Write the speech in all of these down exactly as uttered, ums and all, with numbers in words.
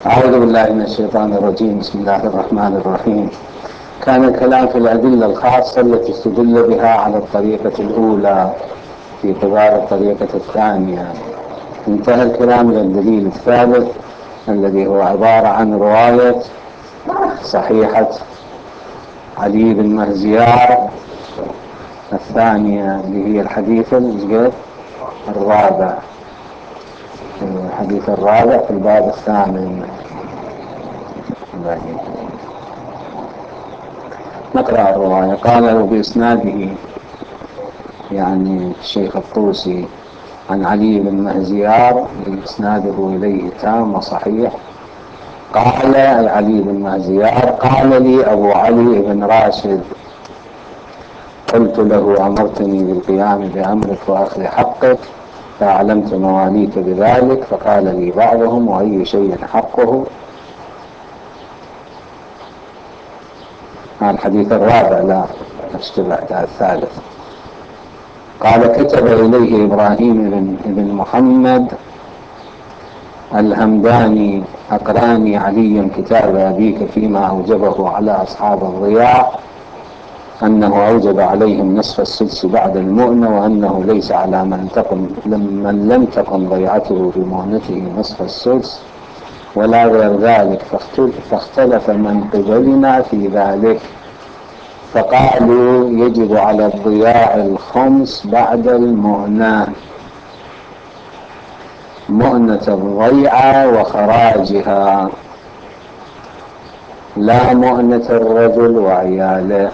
أعوذ بالله من الشيطان الرجيم. بسم الله الرحمن الرحيم. كان الكلام في الأدلة الخاصة التي استدل بها على الطريقة الأولى في قبال الطريقة الثانية. انتهى الكلام إلى الدليل الثالث الذي هو عبارة عن رواية صحيحة علي بن مهزيار الثانية اللي هي الحديث الرابع الحديث الرابع في الباب الثامن. نقرأ الرواية. قال بإسناده يعني الشيخ الطوسي عن علي بن مهزيار إسناده إليه تام وصحيح. قال علي بن مهزيار قال لي أبو علي بن راشد قلت له أمرتني بالقيام بأمرك وأخذ حقك فأعلمت مواليك بذلك، فقال لي بعضهم وأي شيء حقه. الحديث الرابع لا اشتبه الثالث. قال كتب إليه إبراهيم بن محمد الهمداني أقراني علي كتاب أبيك فيما أوجبه على أصحاب الضياع أنه أوجب عليهم نصف السدس بعد المؤنة، وأنه ليس على من تقم من لم تقم ضيعته بمؤنته نصف السدس ولا غير ذلك، فاختلف من قبلنا في ذلك، فقالوا يجب على الضياع الخمس بعد المؤنة، مؤنة الضيعة وخراجها، لا مؤنة الرجل وعياله.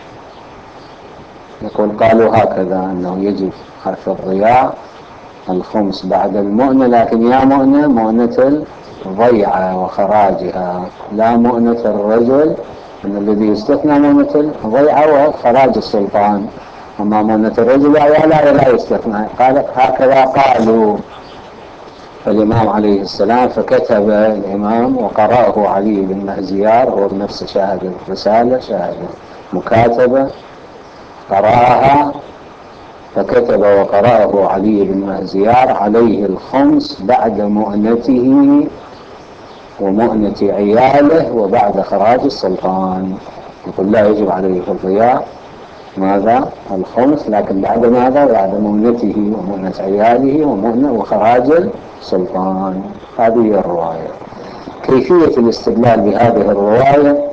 يقول قالوا هكذا أنه يجب حرف الضياع الخمس بعد المؤنة، لكن يا مؤنة مؤنة الضيعة وخراجها، لا مؤنة الرجل، أن الذي يستثنى مؤنة الضيعة وخراج السلطان، أما مؤنة الرجل وعياله لا يستثنى. قال هكذا قالوا. فالإمام عليه السلام فكتب الإمام وقرأه علي بن مهزيار، هو بنفس شاهد الرسالة شاهد مكاتبة، قرأها فكتب وقرأه علي بن مهزيار عليه الخمس بعد مؤنته ومؤنة عياله وبعد خراج السلطان. يقول لا يجب عليه في الضياع ماذا الخمس، لكن بعد ماذا؟ بعد مؤنته ومؤنة عياله ومؤنة وخراج السلطان. هذه الرواية. كيفية الاستدلال بهذه الرواية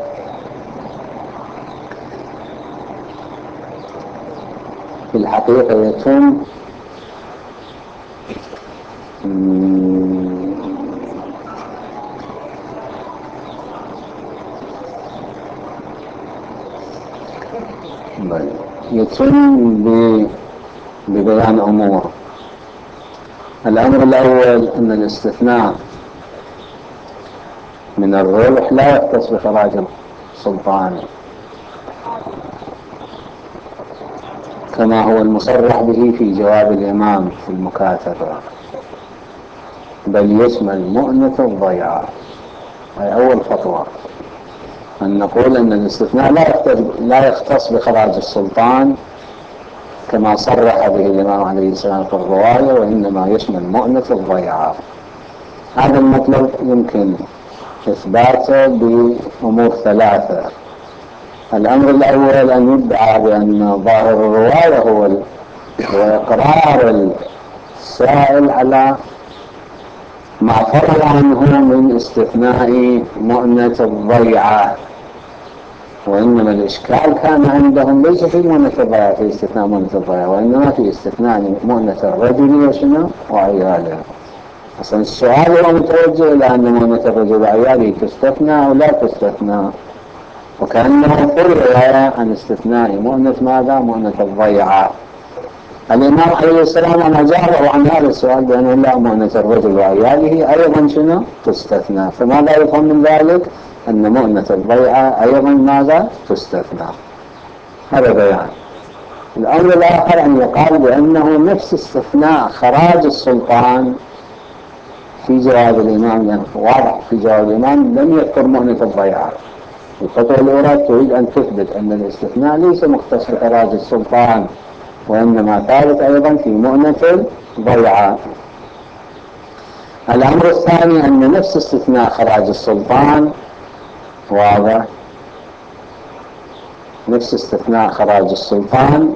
في الحقيقة يتم يتم ببيان أمور. الأمر الأول أن الاستثناء من الربح لا يختص بخراج السلطان كما هو المصرح به في جواب الإمام في المكاتبة، بل يشمل مؤنة الضيعة. هي أول خطوة، أن نقول أن الاستثناء لا يختص بخراج السلطان كما صرح به الإمام عليه السلام في الرواية، وإنما يشمل مؤنة الضيعة. هذا المطلب يمكن إثباته بأمور ثلاثة. الأمر الأول أن يدعى بأن ظاهر الرواية هو إقرار السائل على ما فرض عنه من استثناء مؤنة الضيعة، وإنما الإشكال كان عندهم ليس في مؤنة الضيعة في استثناء مؤنة الضيعة، وإنما في استثناء مؤنة الرجل وشنو وعياله. أصلا السؤال هو متوجه إلى أن مؤنة الرجل وعياله تستثنى أو لا تستثنى، وكأنه فرض عن استثناء مؤنة ماذا؟ مؤنة الضيعة. الإمام عليه السلام أجابه عن هذا السؤال بأنه لا، مؤنة الرجل وعياله أيضا شنو تستثنى. فماذا يفهم من ذلك؟ أن مؤنة الضيعة أيضا ماذا تستثنى. هذا بيان. الأمر الآخر أن يقال بأنه نفس استثناء خراج السلطان في جواب الإمام، يعني واضح في جواب الإمام لم يذكر مؤنة الضيعة. الخطوة الأولى تريد أن تثبت أن الاستثناء ليس مختص بخراج السلطان، وإنما ثابت أيضا في مؤنة الضيعة. الأمر الثاني أن نفس استثناء خراج السلطان واضح، نفس استثناء خراج السلطان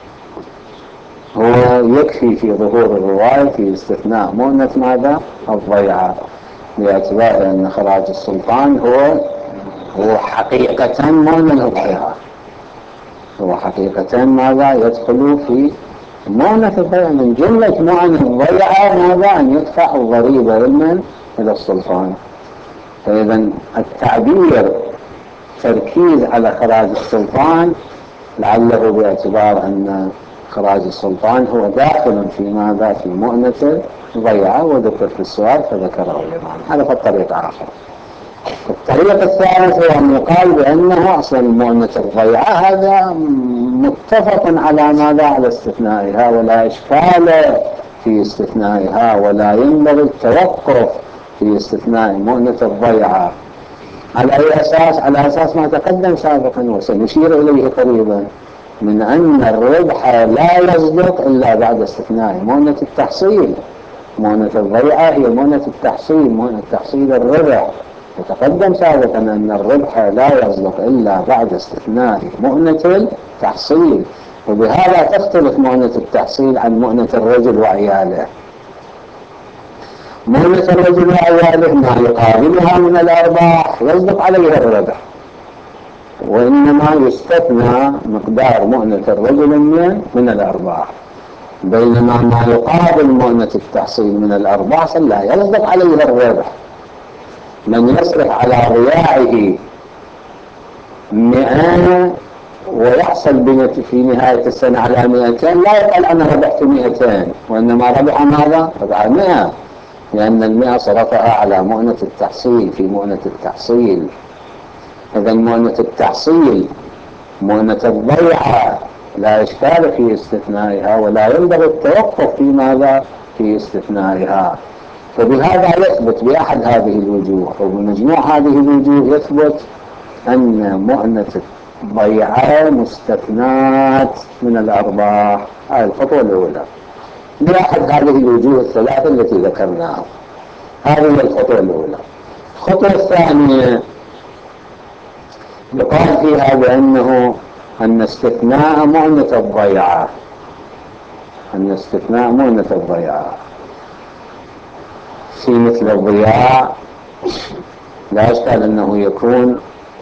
هو يكفي في ظهور الرواية في استثناء مؤنة ماذا؟ الضيعة، باعتبار أن خراج السلطان هو هو حقيقة مؤنة الضيعة، هو حقيقة ماذا؟ يدخل في مؤنة الضيعة. من جملة مؤنة الضيعة ماذا؟ أن يدفع الضريبة لمن؟ إلى السلطان. فإذا التعبير تركيز على خراج السلطان لعله باعتبار أن خراج السلطان هو داخل في ماذا؟ في مؤنة الضيعة، وذكر في السؤال فذكره الإمام. هذا فالطريق آخر. الطريق الثالث هو أن يقال بأنه أصلا مؤنة الضيعة هذا متفق على ماذا؟ على استثنائها، ولا إشكال في استثنائها، ولا ينبغي التوقف في استثناء مؤنة الضيعة. على أي أساس؟ على أساس ما تقدم سابقا وسنشير إليه قريبا من أن الربح لا يصدق إلا بعد استثناء مؤنة التحصيل. مؤنة الضيعة هي مؤنة التحصيل، مؤنة تحصيل الربح. وتقدم سابقا أن الربح لا يصدق إلا بعد استثناء مؤنة التحصيل، وبهذا تختلف مؤنة التحصيل عن مؤنة الرجل وعياله. مؤنة الرجل وعياله ما يقابلها من الأرباح يصدق عليها الربح، وإنما يستثنى مقدار مؤنة الرجل من الأرباح، بينما ما يقابل مؤنة التحصيل من الأرباح لا يصدق عليها الربح. من يصرف على ضياعه مئة ويحصل في نهاية السنة على مئتين لا يقال أنا ربحت مئتين، وإنما ربح ماذا؟ ربح مئة، لأن المئة صرفها على مؤنة التحصيل في مؤنة التحصيل. إذا مؤنة التحصيل مؤنة الضيعة لا إشكال في استثنائها، ولا ينبغي التوقف في ماذا؟ في استثنائها. فبهذا يثبت بأحد هذه الوجوه، وبمجموع هذه الوجوه يثبت أن مؤنة الضيعة مستثنات من الأرباح. هذه الخطوة الأولى بأحد هذه الوجوه الثلاثة التي ذكرناها. هذه هي الخطوة الأولى. الخطوة الثانية يقال فيها بأنه أن استثناء مؤنة الضيعة أن استثناء مؤنة الضيعة في مثل الضياع لا أشكال أنه يكون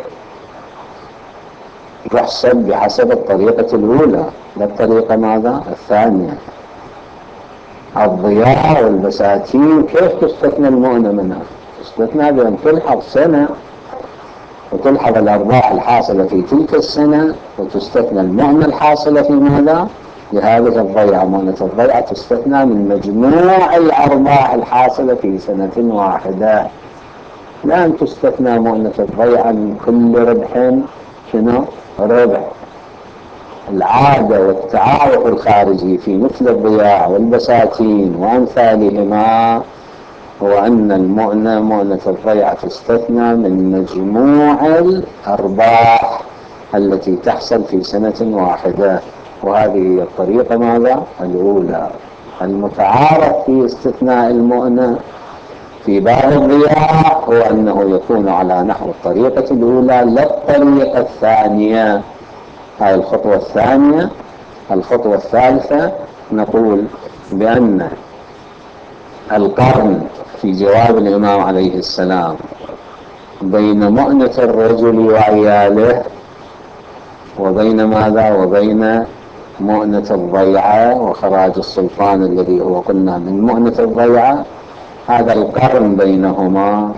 يحسب بحسب الطريقة الأولى، لا الطريقة ماذا؟ الثانية. الضياع والبساتين كيف تستثنى المؤنة منها؟ تستثنى بأن تلحظ سنة وتلحظ الأرباح الحاصلة في تلك السنة، وتستثنى المؤنة الحاصلة في ماذا؟ لهذه الضيعة. مؤنة الضيعة تستثنى من مجموع الأرباح الحاصلة في سنة واحدة، لا أن تستثنى مؤنة الضيعة من كل ربح شنو؟ ربح. العادة والتعارف الخارجي في مثل الضياع والبساتين وأمثالهما هو أن المؤنة مؤنة الضيعة تستثنى من مجموع الأرباح التي تحصل في سنة واحدة. وهذه هي الطريقة ماذا؟ الأولى. المتعارف في استثناء المؤنة في باب الضياع هو أنه يكون على نحو الطريقة الأولى لا الطريقة الثانية. هذه الخطوة الثانية. الخطوة الثالثة نقول بأن القرن في جواب الإمام عليه السلام بين مؤنة الرجل وعياله وبين ماذا؟ وبين مؤنة الضيعة وخراج السلطان الذي هو قلنا من مؤنة الضيعة. هذا القرن بينهما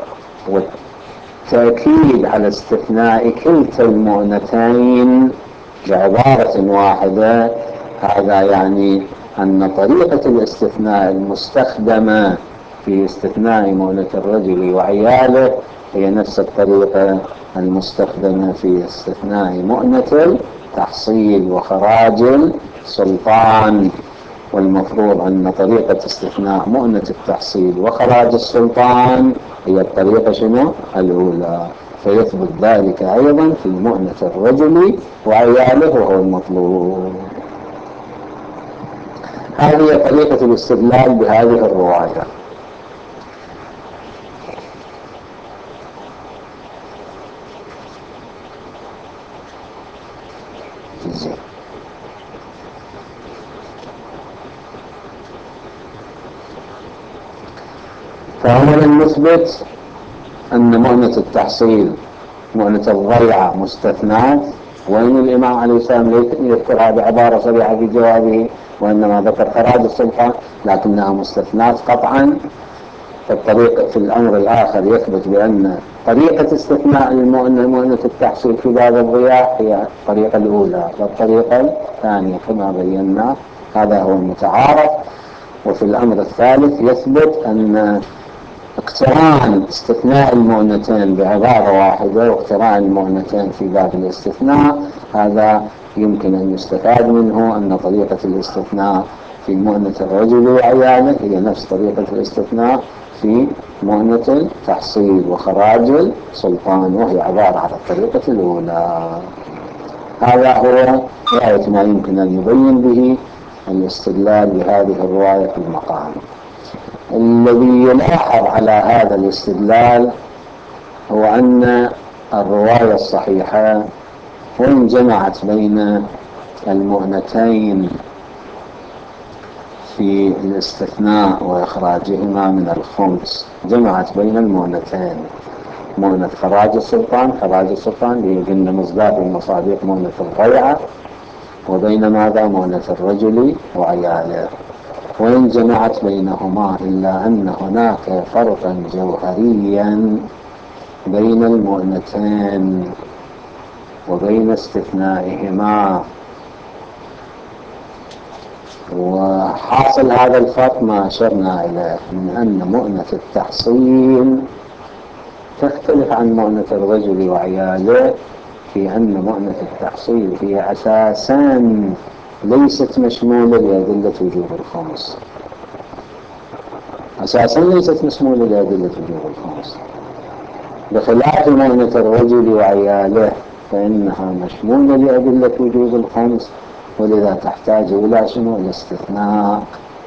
والتأكيد على استثناء كلتا المؤنتين بعبارة واحدة، هذا يعني أن طريقة الاستثناء المستخدمة في استثناء مؤنة الرجل وعياله هي نفس الطريقة المستخدمة في استثناء مؤنة التحصيل وخراج السلطان. والمفروض أن طريقة استثناء مؤنة التحصيل وخراج السلطان هي الطريقة شنو؟ الأولى. فيثبت ذلك أيضا في مؤنة الرجل وعياله وهو المطلوب. هذه طريقة الاستدلال بهذه الرواية. تجزي. فأولا نثبت أن مؤنة التحصيل مؤنة الضيعة مستثنات، وإن الإمام عليه السلام يذكرها بعبارة صريحة في جوابه وإنما ذكر خراج السلطان، لكنها مستثنات قطعا. فالطريق في الأمر الآخر يثبت بأن طريقة استثناء المؤنة مؤنة التحصيل في باب الضياع هي الطريقة الأولى، والطريقة الثانية كما بينا هذا هو المتعارف. وفي الأمر الثالث يثبت أن اقتران استثناء المؤنتين بعبارة واحدة واقتران المؤنتين في باب الاستثناء هذا يمكن أن يستفاد منه أن طريقة الاستثناء في مؤنة الرجل وعياله هي نفس طريقة الاستثناء في مؤنة التحصيل وخراج السلطان، وهي عبارة عن الطريقة الأولى. هذا هو غاية ما يمكن أن يبين به الاستدلال بهذه الرواية في المقام. الذي يلاحظ على هذا الاستدلال هو أن الرواية الصحيحة وإن جمعت بين المؤنتين في الاستثناء وإخراجهما من الخمس، جمعت بين المؤنتين، مؤنة خراج السلطان خراج السلطان اللي قلنا مصداق المصادق مؤنة الضيعة، وبين ماذا مؤنة الرجل وعياله. وإن جمعت بينهما إلا أن هناك فرقا جوهريا بين المؤنتين وبين استثنائهما، وحاصل هذا الفرق ما أشرنا إليه من أن مؤنة التحصيل تختلف عن مؤنة الرجل وعياله في أن مؤنة التحصيل هي أساسا ليست مشمولة لأدلة وجوب الخمس، أساسا ليست مشمولة لأدلة وجوب الخمس، بخلاف مؤنة الرجل وعياله فإنها مشمولة لأدلة وجوب الخمس، ولذا تحتاج إلى شنو؟ الاستثناء.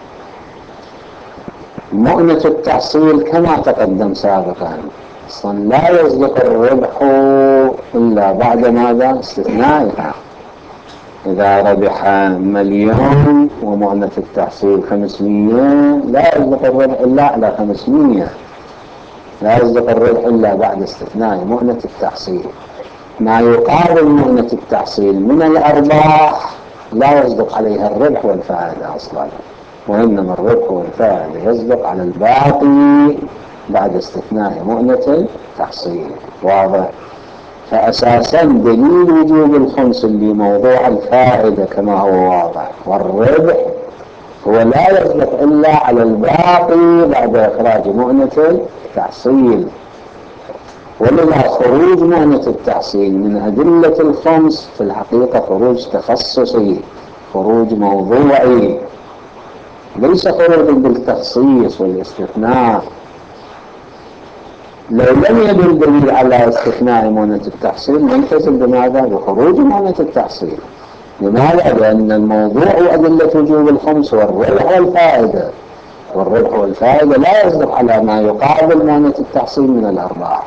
مؤنة التحصيل كما تقدم سابقا أصلا لا يصدق الربح إلا بعد ماذا؟ استثنائها. إذا ربح مليون ومؤنة التحصيل خمسمية لا يصدق الربح إلا على خمسمية، لا يصدق الربح إلا بعد استثناء مؤنة التحصيل. ما يقابل مؤنة التحصيل من الأرباح لا يصدق عليها الربح والفائدة أصلا، وإنما الربح والفائدة يصدق على الباقي بعد استثناء مؤنة التحصيل. واضح؟ فأساسا دليل وجوب الخمس اللي موضوع الفائدة كما هو واضح والربح هو لا يصدق إلا على الباقي بعد إخراج مؤنة التحصيل. ولذا خروج مؤنة التحصيل من أدلة الخمس في الحقيقة خروج تخصصي، خروج موضوعي، ليس خروج بالتخصيص والاستثناء. لو لم يدل دليل على استثناء مؤنة التحصيل نلتزم بماذا؟ بخروج مؤنة التحصيل. لماذا؟ لأن الموضوع أدلة وجوب الخمس والربح والفائدة، والربح والفائدة لا يصدق على ما يقابل مؤنة التحصيل من الأرباح،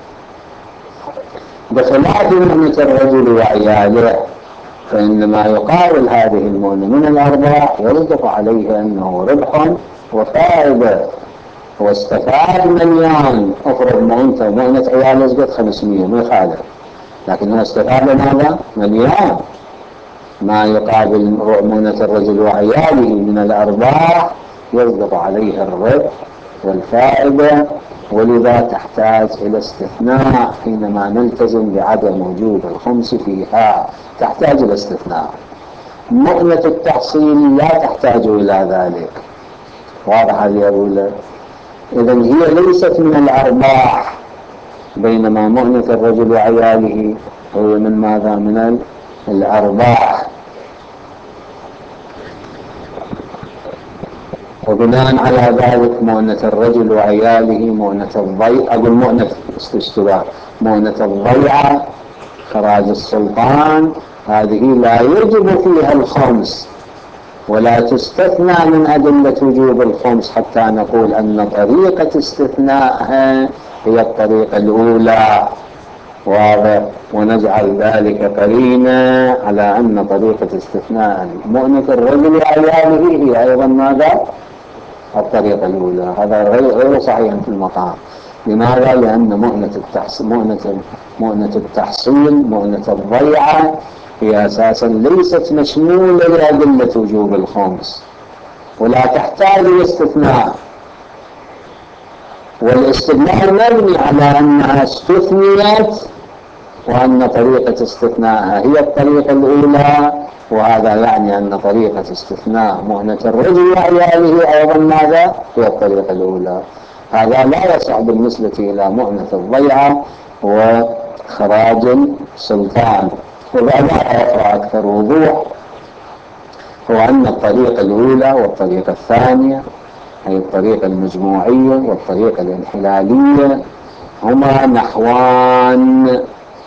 بخلاف مؤنة الرجل وعياله فإن ما يقابل هذه المؤنة من الأرباح يصدق عليه أنه ربح وفائدة. واستفاد مليون، افرض مؤنة مؤنة عياله يصدق خمسمية ما يخالف، لكن هو استفاد ماذا؟ مليون. ما يقابل مؤنة الرجل وعياله من الأرباح يصدق عليه الربح والفائدة، ولذا تحتاج إلى استثناء حينما نلتزم بعدم وجود الخمس فيها، تحتاج إلى استثناء. مؤنة التحصيل لا تحتاج إلى ذلك. واضح هذه الأولى؟ إذن هي ليست من الأرباح، بينما مؤنة الرجل وعياله هو من ماذا؟ من الأرباح. وبناء على ذلك مؤنة الرجل وعياله مؤنة الضيعة، أقول مؤنة استشتباه مؤنة الضيعة خراج السلطان هذه لا يجب فيها الخمس ولا تستثنى من أدلة وجوب الخمس حتى نقول أن طريقة استثنائها هي الطريقة الأولى، واضح. ونجعل ذلك قرينة على أن طريقة استثناء مؤنة الرجل وعياله هي أيضا ماذا؟ الطريقة الأولى. هذا غير صحيح في المقام. لماذا؟ لأن مؤنة التحصيل مؤنة مؤنة التحصيل مؤنة الضيعة هي أساسا ليست مشمولة لأدلة وجوب الخمس ولا تحتاج الاستثناء، والاستدلال مبني على أنها استثنيت وأن طريقة استثناءها هي الطريقة الأولى، وهذا يعني أن طريقة استثناء مؤنة الرجل وعياله أيضا ماذا؟ هي الطريقة الأولى. هذا لا يصح بالنسبة إلى مؤنة الضيعة وخراج سلطان. وبعدها أخرى أكثر وضوح هو أن الطريقة الأولى والطريقة الثانية أي الطريقة المجموعية والطريقة الانحلالية هما نحوان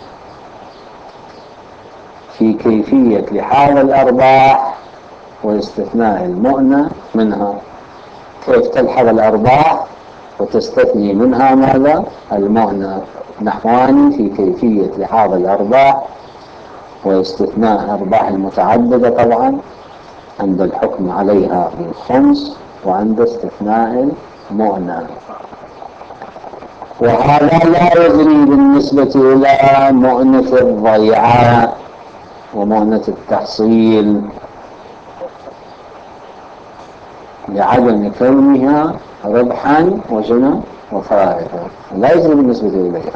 في كيفية لحاظ الأرباح واستثناء المؤنة منها. كيف تلحظ الأرباح وتستثني منها ماذا؟ المؤنة. نحوان في كيفية لحاظ الأرباح واستثناء الأرباح المتعددة طبعا عند الحكم عليها بالخمس وعند استثناء المؤنة. وهذا لا يجري بالنسبة إلى مؤنة الضيعة ومؤنة التحصيل لعدم كونها ربحا وجنى وفائدة، لا يجري بالنسبة إليها،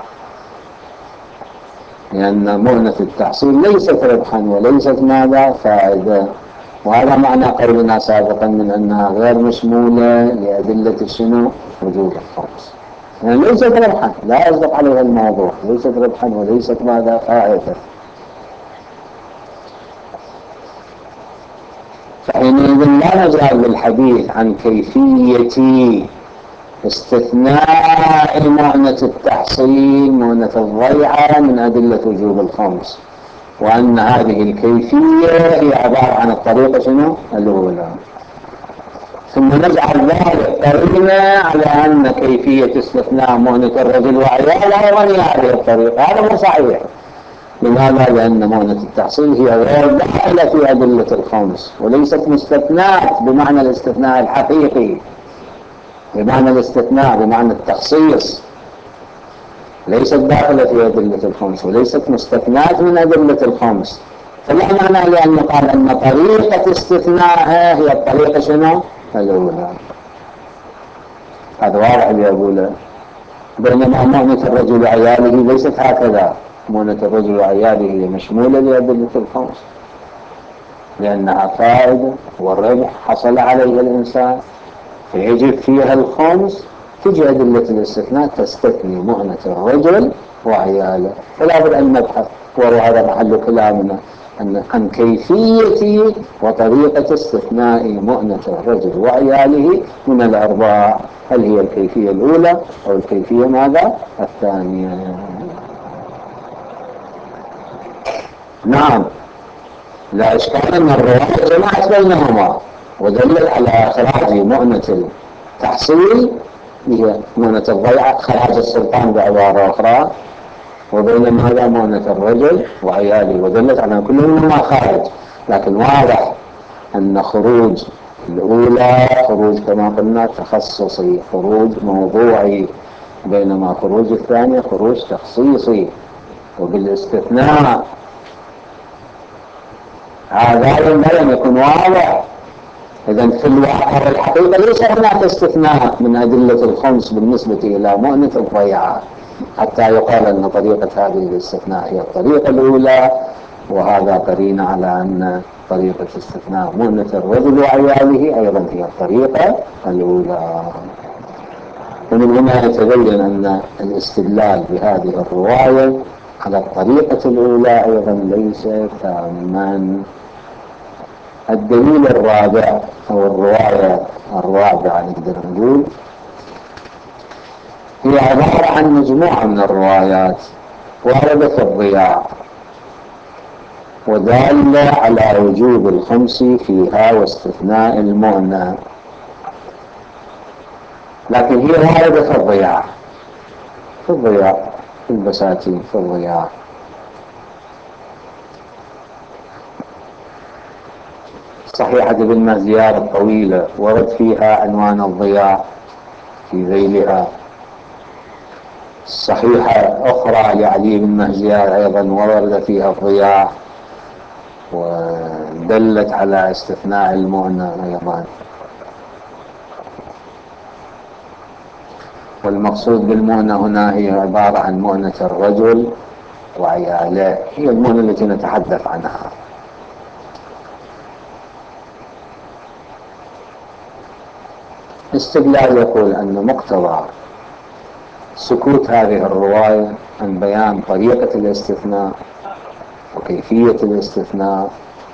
لأن مؤنة التحصيل ليست ربحا وليست ماذا؟ فائدة. وهذا معنى قولنا سابقا من أنها غير مشمولة لأدلة شنو؟ وجوب الخمس. يعني ليست ربحا، لا يصدق عليها الموضوع، ليست ربحا وليست ماذا؟ فائدة. فحينئذ لا نزال بالحديث عن كيفية استثناء مؤنة التحصيل مؤنة الضيعة من أدلة وجوب الخمس، وأن هذه الكيفية هي عبارة عن الطريقة شنو؟ الأولى. ثم نجعل ذلك قرينة على أن كيفية استثناء مؤنة الرجل وعياله أيضا هي هذه الطريقة. هذا مو صحيح. لماذا؟ لأن مؤنة التحصيل هي غير داخلة في أدلة الخمس وليست مستثناة بمعنى الاستثناء الحقيقي، بمعنى الاستثناء بمعنى التخصيص، ليست داخلة في أدلة الخمس وليست مستثناة من أدلة الخمس. فلا معنى لأن قال أن طريقة استثناءها هي الطريقة شنو؟ الأولى. هذا واضح اللي أقوله. بينما مؤنة الرجل وعياله ليست هكذا. مؤنة الرجل وعياله هي مشمولة لأدلة الخمس لأنها فائدة والربح حصل عليه الإنسان فيجب فيها الخمس. تجي أدلة الاستثناء تستثني مؤنة الرجل وعياله. فلا بد أن نبحث، وهذا محل كلامنا عن كيفية وطريقة استثناء مؤنة الرجل وعياله من الأرباح. هل هي الكيفية الأولى أو الكيفية ماذا؟ الثانية. نعم، لا إشكال أن الرواية جمعت بينهما ودلت على إخراج مؤنة التحصيل هي مؤنة الضيعة، خراج السلطان بعبارة أخرى، وبينما هذا مؤنة الرجل وعياله ودلت على كل منهما خارج. لكن واضح أن خروج الأولى خروج كما قلنا تخصصي، خروج موضوعي، بينما خروج الثانية خروج تخصيصي وبالاستثناء. هذا لم يكن واضح. إذن في الواقع والحقيقة ليس هناك استثناء من أدلة الخمس بالنسبة إلى مؤنة الضيعة حتى يقال أن طريقة هذه الاستثناء هي الطريقة الأولى، وهذا قرين على أن طريقة استثناء مؤنة الرجل وعياله أيضا هي الطريقة الأولى. ومن هنا يتبين أن الاستدلال بهذه الرواية على الطريقة الأولى أيضا ليس تاما. الدليل الرابع أو الرواية الرابعة نقدر نقول هي عبارة عن مجموعة من الروايات واردة في الضياع ودالة على وجوب الخمس فيها واستثناء المؤنة، لكن هي واردة في الضياع في الضياع البساتين في الضياع. صحيحة ابن مهزيار الطويلة ورد فيها عنوان الضياع في ذيلها. صحيحة أخرى لعلي بن مهزيار أيضا ورد فيها الضياع ودلت على استثناء المؤنة أيضا. والمقصود بالمؤنة هنا هي عبارة عن مؤنة الرجل وعياله، هي المؤنة التي نتحدث عنها. استدلال يقول أن مقتضى سكوت هذه الرواية عن بيان طريقة الاستثناء وكيفية الاستثناء،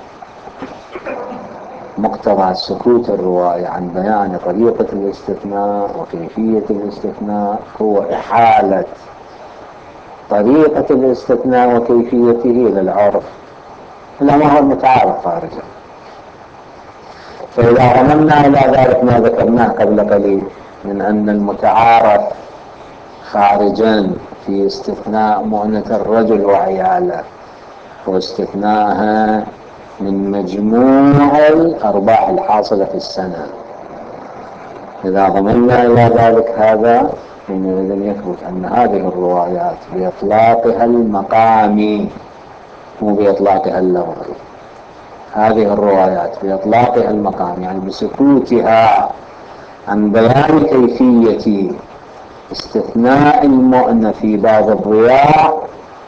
مقتضى سكوت الرواية عن بيان طريقة الاستثناء وكيفية الاستثناء هو إحالة طريقة الاستثناء وكيفيته إلى العرف، إلى ما هو المتعارف خارجا. فإذا رممنا إلى ذلك ما ذكرناه قبل قليل من أن المتعارف خارجا في استثناء مؤنة الرجل وعياله واستثناءها من مجموع الأرباح الحاصلة في السنة، إذا ضمننا إلى ذلك هذا حينئذ يثبت أن هذه الروايات بإطلاقها المقامي مو بإطلاقها اللفظي، هذه الروايات بإطلاقها المقامي يعني بسكوتها عن بيان كيفية استثناء المؤنة في باب الضياع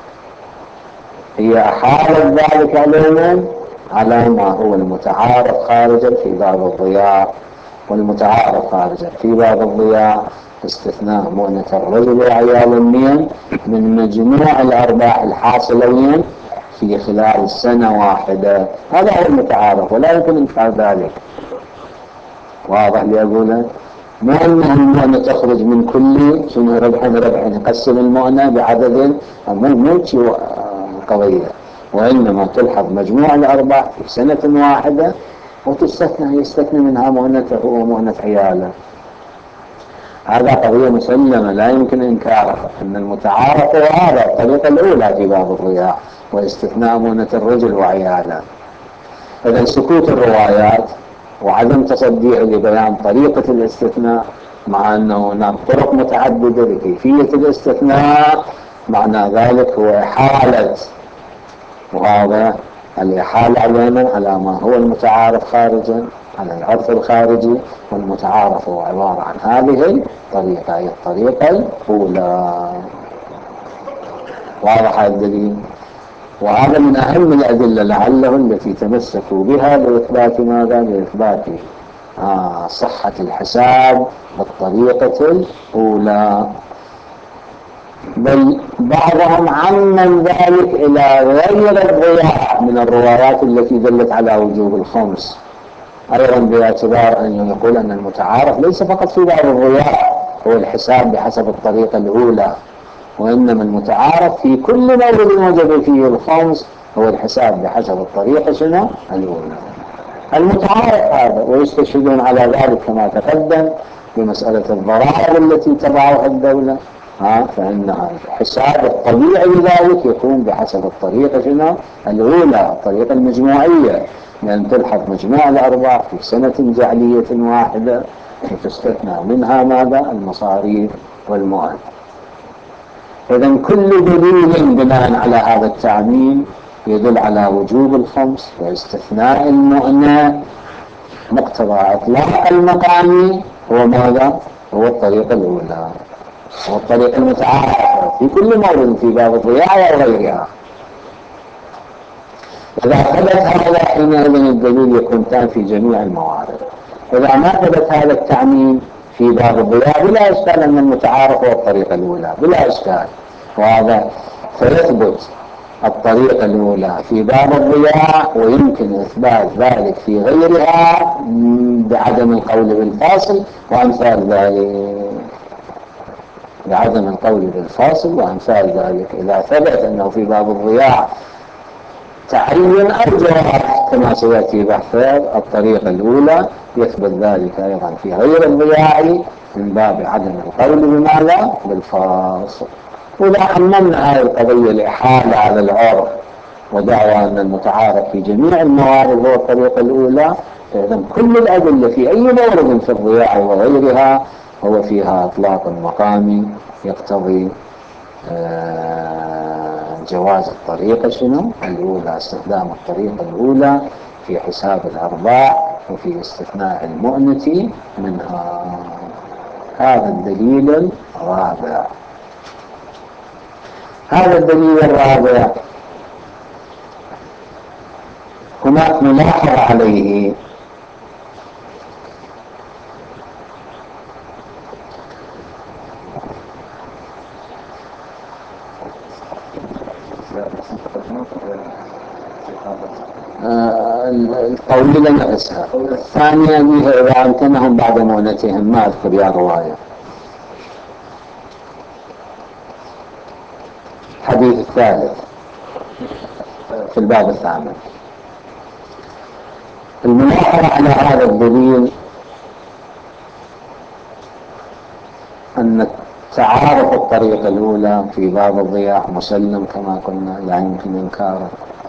هي أحالت ذلك علينا على ما هو المتعارف خارجا في باب الضياع. والمتعارف خارجا في باب الضياع استثناء مؤنة الرجل وعياله من مجموع الأرباح الحاصلين في خلال سنة واحدة، هذا هو المتعارف ولا يمكن انكار ذلك. واضح لي أقوله؟ مو أنه المؤنة تخرج من كل شنو ربح ربح نقسم المؤنة بعدد، مو مو شيء قضية، وإنما تلحظ مجموع الأرباح في سنة واحدة وتستثنى يستثنى منها مؤنته ومؤنة عياله. هذا قضية مسلمة لا يمكن إنكارها، أن المتعارف هو هذا الطريقة الأولى في باب الضياع واستثناء مؤنة الرجل وعياله. إذن سكوت الروايات وعدم تصديع لبيان طريقة الاستثناء مع أنه هناك طرق متعددة لكيفية الاستثناء معنى ذلك هو إحالة، وهذا الإحالة علينا على ما هو المتعارف خارجا على العرف الخارجي، والمتعارف هو عبارة عن هذه الطريقة هي الطريقة الأولى. واضح الدليل؟ وهذا من أهم الأدلة لعله التي تمسكوا بها لإثبات ماذا؟ لإثبات آه صحة الحساب بالطريقة الأولى. بل بعضهم عمم ذلك إلى غير الضياع من الروايات التي دلت على وجوب الخمس، أيضا باعتبار أن يقول أن المتعارف ليس فقط في باب الضياع هو الحساب بحسب الطريقة الأولى، وإنما المتعارف في كل مورد وجب فيه الخمس هو الحساب بحسب الطريقة شنو؟ الأولى. المتعارف هذا ويستشهدون على ذلك كما تقدم بمسألة الضرائب التي تضعها الدولة، ها فإن الحساب الطبيعي لذلك يكون بحسب الطريقة شنو؟ الأولى، الطريقة المجموعية، لأن تلحظ مجموع الأرباح في سنة جعلية واحدة وتستثنى منها ماذا؟ المصاريف والمؤن. إذن كل دليل بناء على هذا التعميم يدل على وجوب الخمس واستثناء المؤنة. مقتضى إطلاق المقامي هو ماذا؟ هو الطريقة الأولى، هو الطريقة المتعارفة في كل مورد في باب الضياع وغيرها. إذا ثبت هذا حينئذ الدليل يكون تام في جميع الموارد. إذا ما ثبت هذا التعميم في باب الضياع بلا إشكال أن المتعارف هو الطريقة الأولى بلا إشكال، وهذا فيثبت الطريقة الأولى في باب الضياع ويمكن إثبات ذلك في غيرها بعدم القول بالفاصل وأمثال ذلك، بعدم القول بالفاصل وأمثال ذلك. إذا ثبت أنه في باب الضياع تعين أو جواز كما سيأتي بحث الطريقة الأولى يثبت ذلك أيضا في غير الضياع من باب عدم القول بماذا؟ بالفاصل. وإذا حملنا هذه القضية لإحالة على العرف ودعوى أن المتعارف في جميع الموارد هو الطريقة الأولى، فإذا كل الأدلة في أي مورد في الضياع وغيرها هو فيها إطلاق مقامي يقتضي جواز الطريقة شنو؟ الأولى، استخدام الطريقة الأولى في حساب الأرباح وفي استثناء المؤنة منها. هذا الدليل الرابع. هذا الدليل الرابع هناك ملاحظة عليه، الطويلة نفسها. الثانية بها إذا أمكنهم بعد مونتهم، ما أذكر يا رواية. الحديث الثالث في الباب الثامن. الملاحظة على هذا الدليل أن تعارف الطريقة الأولى في باب الضياع مسلم كما قلنا لا يمكن إنكاره،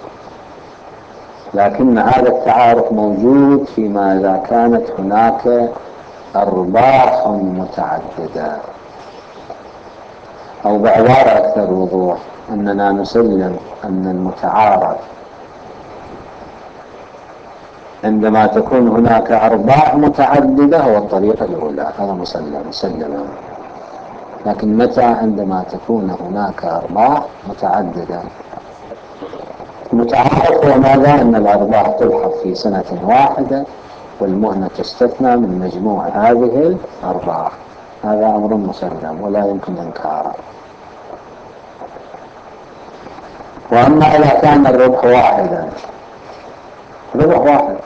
لكن هذا التعارف موجود فيما إذا كانت هناك أرباح متعددة، أو بعبارة أكثر وضوح أننا نسلم أن المتعارف عندما تكون هناك أرباح متعددة هو الطريقة الأولى، هذا مسلم مسلم. لكن متى؟ عندما تكون هناك أرباح متعددة. المتعارف هو ماذا؟ أن الأرباح تلحق في سنة واحدة والمؤنة تستثنى من مجموع هذه الأرباح، هذا أمر مسلم ولا يمكن إنكاره. وأما إذا كان الربح واحدا، ربح واحد،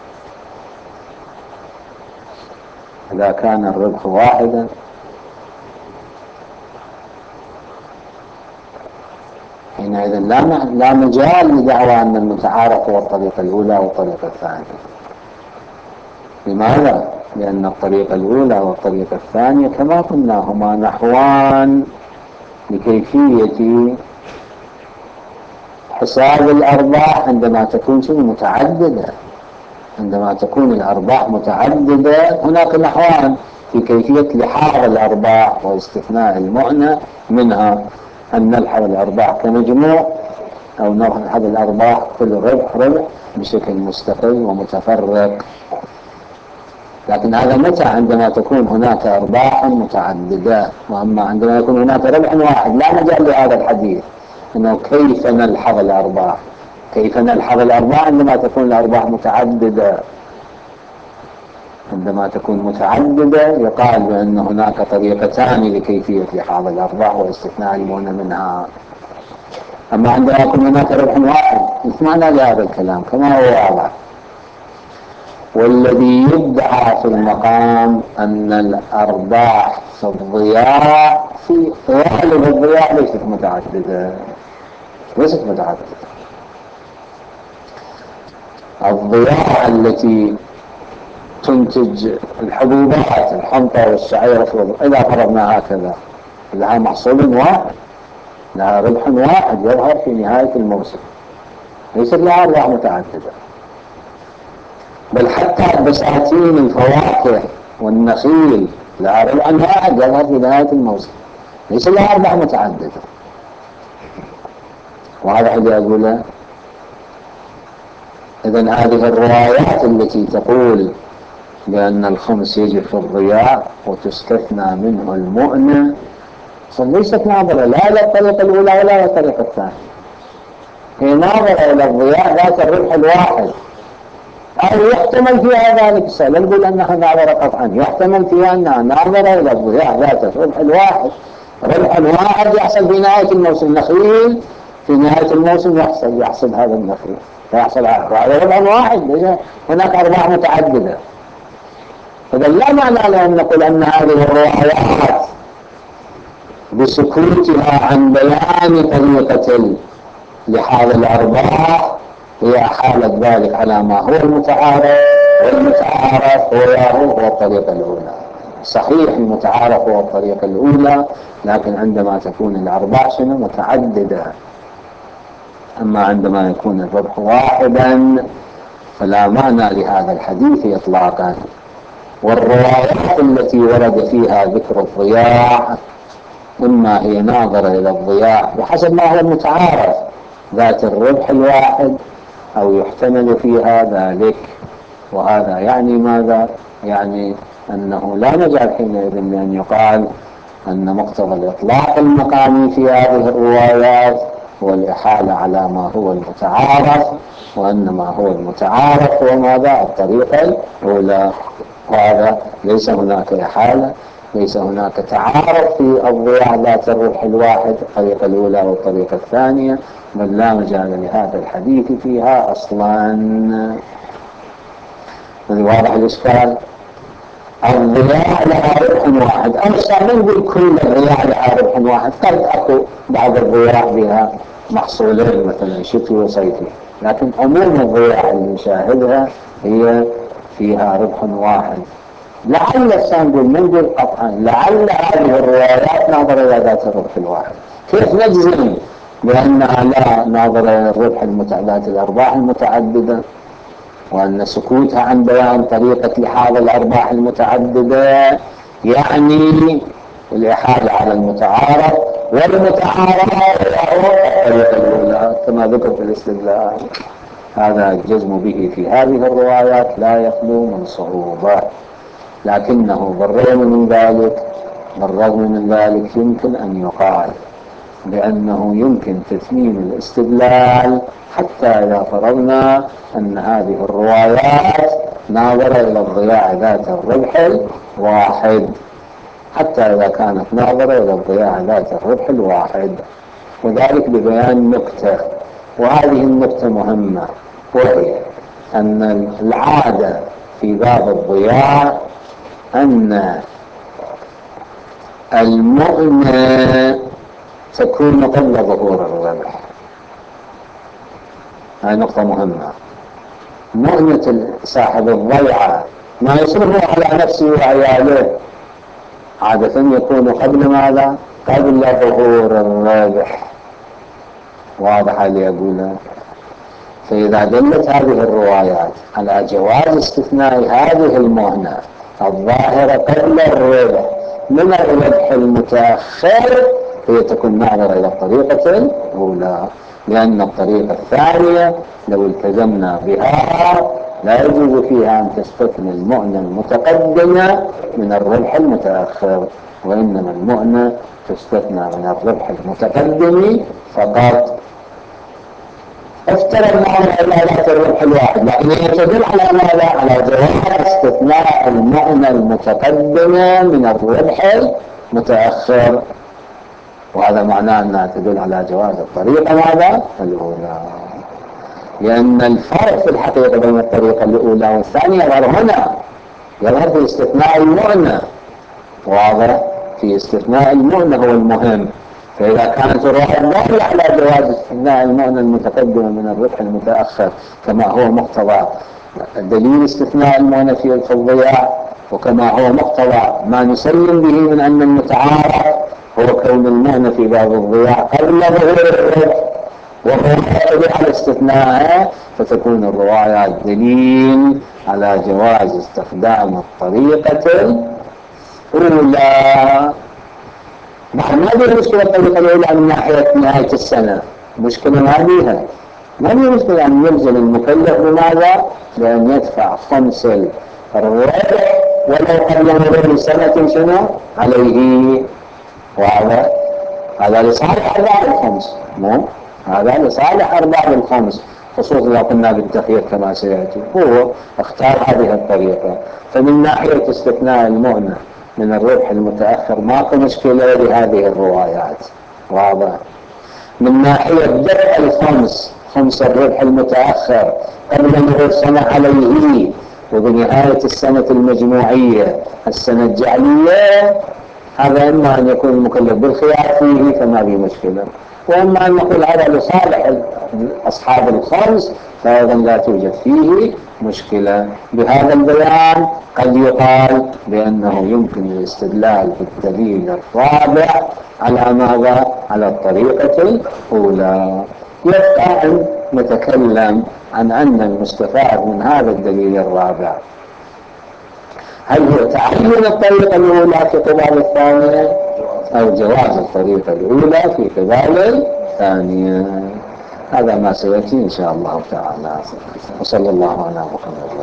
إذا كان الربح واحدا حينئذ لا لا مجال لدعوى أن المتعارف هو الطريقة الأولى والطريقة الثانية. لماذا؟ لأن الطريقة الأولى والطريقة الثانية كما قلنا هما نحوان لكيفية حساب الأرباح عندما تكون متعددة. عندما تكون الأرباح متعددة هناك نحوان في كيفية لحاظ الأرباح واستثناء المؤنة منها، أن نلحظ الأرباح كمجموع أو نلحظ الأرباح كل ربح ربح بشكل مستقل ومتفرق. لكن هذا متى؟ عندما تكون هناك أرباح متعددة. وأما عندما يكون هناك ربح واحد لا مجال لهذا الحديث إنه كيف نلحظ الأرباح. كيف نلحظ الأرباح عندما تكون الأرباح متعددة؟ عندما تكون متعددة يقال بأن هناك طريقتان لكيفية لحاظ الأرباح واستثناء المؤنة منها. أما عندما يكون هناك ربح واحد مثل معنى لهذا الكلام كما هو واضح. والذي يدعى في المقام أن الأرباح في الضياع في غالب الضياع ليست متعددة، ليست متعددة. الضياع التي تنتج الحبوبات الحنطة والشعير إذا فرضنا هكذا لها محصول واحد، لها ربح واحد يظهر في نهاية الموسم، ليست لها أرباح متعددة. بل حتى بساتين الفواكه والنخيل لها ربح واحد يظهر في نهاية الموسم، ليس لها أرباح متعددة. وهذا اللي أقوله. إذن هذه الروايات التي تقول بأن الخمس يجب في الضياع وتستثنى منه المؤنة ليست ناظرة لا إلى الطريقة الأولى ولا إلى الطريقة الثانية، هي ناظرة إلى الضياع ذات الربح الواحد، أو يحتمل فيها ذلك. لا نقول أنها ناظرة قطعا، يحتمل فيها أنها ناظرة إلى الضياع ذات الربح الواحد. ربح واحد يحصل في نهاية الموسم، النخيل في نهاية الموسم يحصل يحصل هذا النخيل يحصل هذا ربح واحد، هناك أرباح متعددة. إذا لا معنى لأن نقول أن هذه الروايات بسكوتها عن بيان طريقة لحاظ الأرباح هي حالة ذلك على ما هو المتعارف، والمتعارف هو هو الطريقة الأولى. صحيح المتعارف هو الطريقة الأولى، لكن عندما تكون الأرباح متعددة. أما عندما يكون الربح واحدا فلا معنى لهذا الحديث إطلاقا. والروايات التي ورد فيها ذكر الضياع إما هي ناظرة إلى الضياع بحسب ما هو المتعارف ذات الربح الواحد، أو يحتمل فيها ذلك. وهذا يعني ماذا؟ يعني أنه لا مجال حينئذ لأن يقال أن مقتضى الإطلاق المقامي في هذه الروايات هو الإحالة على ما هو المتعارف، وأن ما هو المتعارف هو ماذا؟ الطريقة الأولى. وهذا ليس هناك إحالة، ليس هناك تعارف في الضياع ذات الربح الواحد الطريقة الأولى والطريقة الثانية، بل لا مجال لهذا الحديث فيها أصلا. واضح الإشكال؟ الضياع لها ربح واحد، أمسا من نقول كل الضياع لها ربح واحد، قد أكو بعض الضياع بها محصولين مثلا شتوي وصيفي، لكن عموم الضياع اللي نشاهدها هي فيها ربح واحد. لعل سنقول من نقول قطعا لعل هذه الروايات ناظرة إلى ذات الربح الواحد. كيف نجزم بأنها لا ناظرة إلى الربح المتعدد الأرباح المتعددة، وأن سكوتها عن بيان طريقة لحاظ الأرباح المتعددة يعني الإحالة على المتعارف، والمتعارف هو الطريقة الأولى كما ذكر في الاستدلال. هذا الجزم به في هذه الروايات لا يخلو من صعوبة، لكنه بالرغم من ذلك بالرغم من ذلك يمكن أن يقال بأنه يمكن تثمين الاستدلال حتى إذا فرضنا أن هذه الروايات ناظرة إلى الضياع ذات الربح الواحد، حتى إذا كانت ناظرة إلى الضياع ذات الربح الواحد، وذلك ببيان نكتة، وهذه النكتة مهمة، وهي أن العادة في باب الضياع أن المؤنة تكون قبل ظهور الربح. هذه نقطة مهمة. مؤنة صاحب الضيعة ما يصرفه على نفسه وعياله عادة يكون قبل ماذا؟ قبل ظهور الربح. واضح اللي أقوله؟ فإذا دلت هذه الروايات على جواز استثناء هذه المؤنة الظاهرة قبل الربح من الربح المتأخر، هي تكون ناظرة إلى الطريقة الأولى، لأن الطريقة الثانية لو التزمنا بها لا يجوز فيها أن تستثني المؤنة المتقدمة من الربح المتأخر، وإنما المؤنة تستثنى من الربح المتقدم فقط. افترض معنا على الربح الواحد، لكن يتدل على ماذا؟ على جواز استثناء المؤنة المتقدمة من الربح المتأخر، وهذا معناه أنها تدل على جواز الطريقة ماذا؟ الأولى، لأن الفرق في الحقيقة بين الطريقة الأولى والثانية يظهر هنا، يظهر في استثناء المؤنة. واضح؟ في استثناء المؤنة هو المهم. فإذا كانت الرواية دالة على جواز استثناء المؤنة المتقدمة من الربح المتأخر كما هو مقتضى دليل استثناء المؤنة في الضياع، وكما هو مقتضى ما نسلم به من أن المتعارف هو كون المؤنة في باب الضياع قبل ظهور الربح، وهو يقتضي على استثنائها، فتكون الروايات دليل على جواز استخدام الطريقة الأولى. نحن ما بيه مشكلة الطريقة الأولى من ناحية نهاية السنة، مشكلة ما بيها، ما بيه مشكلة أن يلزم المكلف بماذا؟ بأن يدفع خمس الربح ولو قبل مرور سنة شنو عليه. وهذا هذا لصالح أرباب الخمس، مو هذا لصالح أرباب الخمس، خصوصا لو قلنا بالتخيير كما سيأتي. هو اختار هذه الطريقة، فمن ناحية استثناء المؤنة من الربح المتأخر ماكو مشكلة لهذه الروايات. واضح؟ من ناحية دفع الخمس خمس الربح المتأخر قبل مرور سنة عليه وبنهاية السنة المجموعية السنة الجعلية، هذا إما أن يكون المكلف بالخيار فيه فما به مشكلة، وإما أن نقول هذا لصالح أصحاب الخمس فأيضا لا توجد فيه مشكلة. بهذا البيان قد يقال بأنه يمكن الاستدلال بالدليل الرابع على ماذا؟ على الطريقة الأولى. يبقى أن نتكلم عن أن المستفاد من هذا الدليل الرابع هل هو تعين الطريقة الأولى في قبال الثانية أو جواز الطريقة الأولى في قبال الثانية. هذا ما سيأتي إن شاء الله تعالى. وصلى الله على محمد.